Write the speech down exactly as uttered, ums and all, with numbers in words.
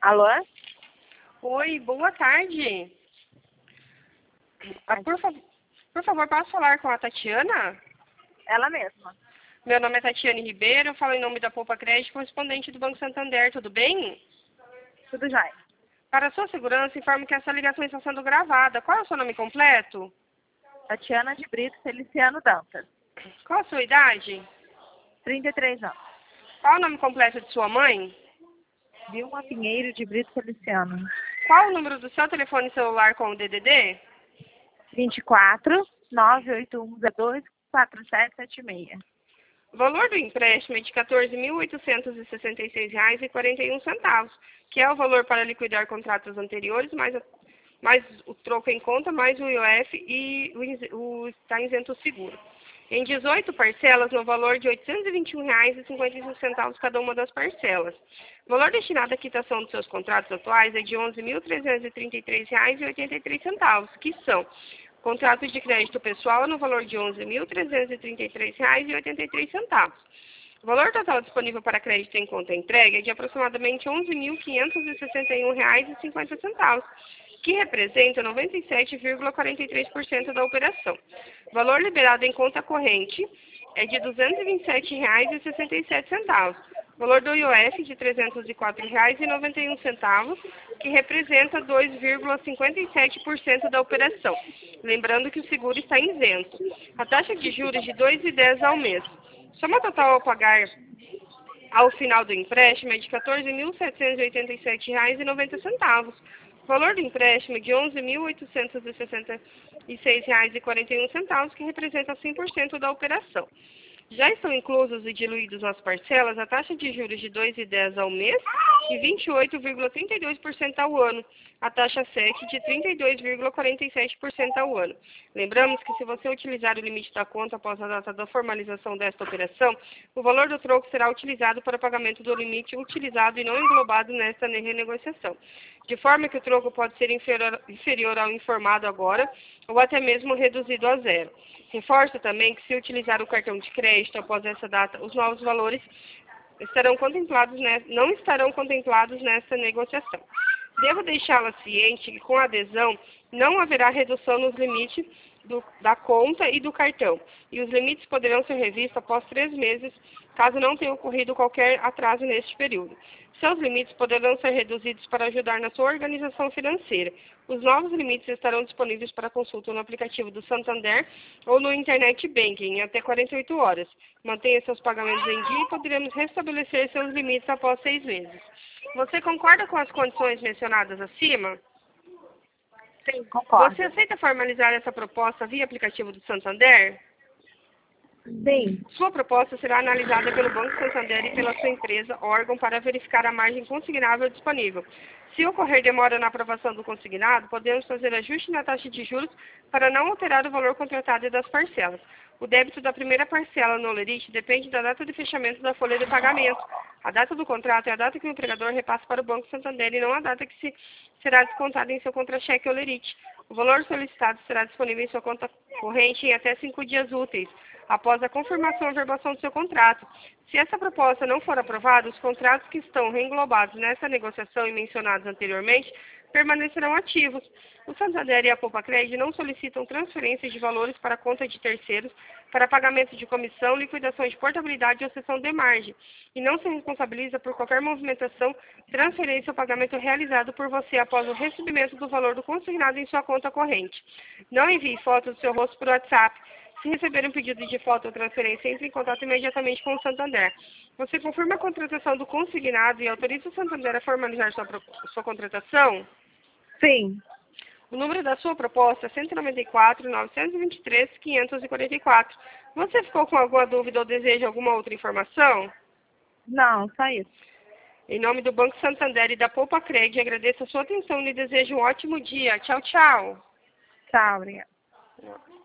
Alô? Oi, boa tarde. Ah, por, fa por favor, posso falar com a Tatiana? Ela mesma. Meu nome é Tatiane Ribeiro, eu falo em nome da Poupa Crédito, correspondente do Banco Santander, tudo bem? Tudo jóia. Para a sua segurança, informo que essa ligação está sendo gravada. Qual é o seu nome completo? Tatiana de Brito Feliciano Dantas. Qual a sua idade? trinta e três anos. Qual o nome completo de sua mãe? Vilma Pinheiro de Brito Feliciano. Qual o número do seu telefone celular com o D D D? vinte e quatro, nove oito um zero dois, quatro sete sete seis. O valor do empréstimo é de quatorze mil oitocentos e sessenta e seis reais e quarenta e um centavos, que é o valor para liquidar contratos anteriores, mais, a, mais o troco em conta, mais o I O F e o, o está isento o seguro. Em dezoito parcelas, no valor de oitocentos e vinte e um reais e cinquenta e cinco centavos cada uma das parcelas. O valor destinado à quitação dos seus contratos atuais é de onze mil trezentos e trinta e três reais e oitenta e três centavos, que são contratos de crédito pessoal no valor de onze mil trezentos e trinta e três reais e oitenta e três centavos. O valor total disponível para crédito em conta entrega é de aproximadamente onze mil quinhentos e sessenta e um reais e cinquenta centavos, que representa noventa e sete vírgula quarenta e três por cento da operação. O valor liberado em conta corrente é de duzentos e vinte e sete reais e sessenta e sete centavos. O valor do I O F de trezentos e quatro reais e noventa e um centavos, que representa dois vírgula cinquenta e sete por cento da operação. Lembrando que o seguro está isento. A taxa de juros de dois vírgula dez ao mês. Soma total a pagar ao final do empréstimo é de quatorze mil setecentos e oitenta e sete reais e noventa centavos. O valor do empréstimo é de onze mil oitocentos e sessenta e seis reais e quarenta e um centavos, que representa cem por cento da operação. Já estão inclusos e diluídos nas parcelas a taxa de juros de dois vírgula dez ao mês e vinte e oito vírgula trinta e dois por cento ao ano, a taxa sete de trinta e dois vírgula quarenta e sete por cento ao ano. Lembramos que se você utilizar o limite da conta após a data da formalização desta operação, o valor do troco será utilizado para pagamento do limite utilizado e não englobado nesta renegociação, de forma que o troco pode ser inferior, inferior ao informado agora ou até mesmo reduzido a zero. Reforço também que, se utilizar o cartão de crédito após essa data, os novos valores estarão contemplados, não estarão contemplados nessa negociação. Devo deixá-la ciente que, com a adesão, não haverá redução nos limites do, da conta e do cartão, e os limites poderão ser revistos após três meses, caso não tenha ocorrido qualquer atraso neste período. Seus limites poderão ser reduzidos para ajudar na sua organização financeira. Os novos limites estarão disponíveis para consulta no aplicativo do Santander ou no Internet Banking em até quarenta e oito horas. Mantenha seus pagamentos em dia e poderemos restabelecer seus limites após seis meses. Você concorda com as condições mencionadas acima? Sim, concordo. Você aceita formalizar essa proposta via aplicativo do Santander? Sim. Sua proposta será analisada pelo Banco Santander e pela sua empresa, órgão, para verificar a margem consignável disponível. Se ocorrer demora na aprovação do consignado, podemos fazer ajuste na taxa de juros para não alterar o valor contratado e das parcelas. O débito da primeira parcela no Olerite depende da data de fechamento da folha de pagamento. A data do contrato é a data que o empregador repassa para o Banco Santander e não a data que se será descontada em seu contra-cheque Olerite. O valor solicitado será disponível em sua conta corrente em até cinco dias úteis, após a confirmação e averbação do seu contrato. Se essa proposta não for aprovada, os contratos que estão reenglobados nessa negociação e mencionados anteriormente permanecerão ativos. O Santander e a Poupa Crédito não solicitam transferências de valores para conta de terceiros para pagamento de comissão, liquidação de portabilidade ou cessão de margem, e não se responsabiliza por qualquer movimentação, transferência ou pagamento realizado por você após o recebimento do valor do consignado em sua conta corrente. Não envie fotos do seu rosto por WhatsApp. Se receber um pedido de foto ou transferência, entre em contato imediatamente com o Santander. Você confirma a contratação do consignado e autoriza o Santander a formalizar sua, sua contratação? Sim. O número da sua proposta é cento e noventa e quatro, novecentos e vinte e três, quinhentos e quarenta e quatro. Você ficou com alguma dúvida ou deseja alguma outra informação? Não, só isso. Em nome do Banco Santander e da Poupa Crédito, agradeço a sua atenção e lhe desejo um ótimo dia. Tchau, tchau. Tchau, obrigada.